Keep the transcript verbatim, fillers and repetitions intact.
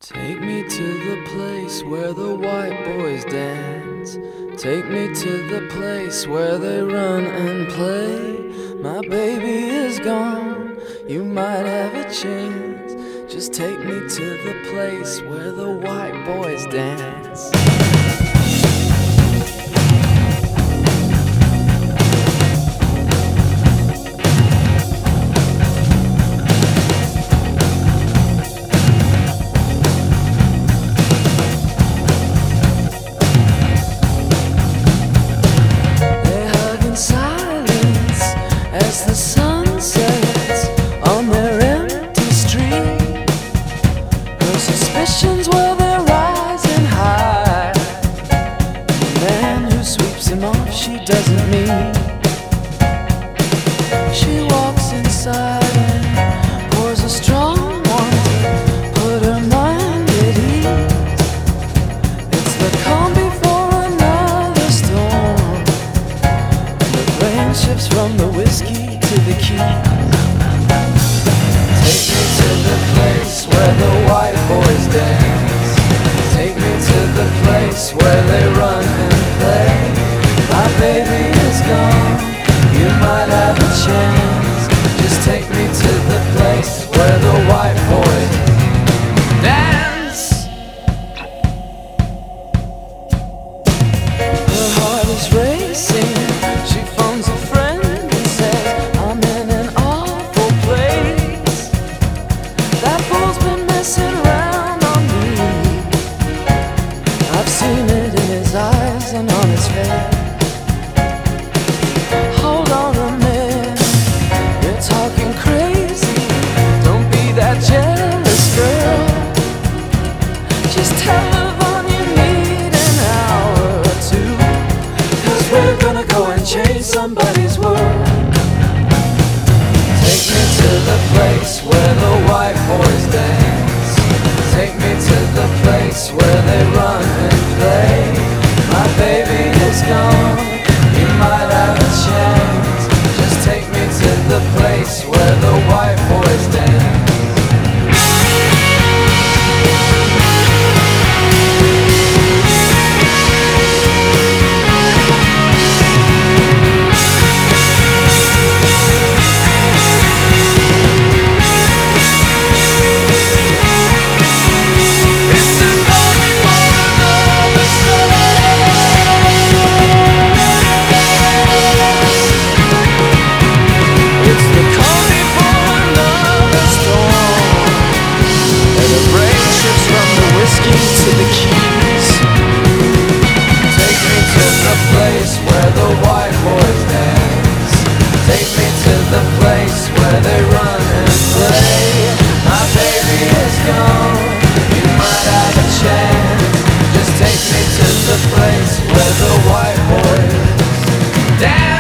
Take me to the place where the white boys dance. Take me to the place where they run and play. My baby is gone, you might have a chance. Just take me to the place where the white boys dance. As the sun sets on their empty street, her suspicions, well, they're rising high. The man who sweeps him off she doesn't meet. She walks inside and pours a strong one to put her mind at ease. It's the calm before another storm. The rain shifts from the whiskey to the key. Take me to the place where the white boys dance. Take me to the place where they run and play. My baby is gone, you might have a chance. Just take me to the place where the white boys dance. Her heart is racing, she phones a friend and says, I'm in an awful place. That fool's been messing around on me. I've seen it in his eyes and on his face. Hold on a minute, you're talking crazy. Don't be that jealous girl. Just tell Yvonne you need an hour or two, 'cause we're gonna go and change somebody's world. Take me to the place where the white boys dance. Take me to the place where they run and play. My baby is gone, you might have a chance. Just take me to the place where the white boys dance. To the keys. Take me to the place where the white boys dance. Take me to the place where they run and play. My baby is gone, you might have a chance. Just take me to the place where the white boys dance.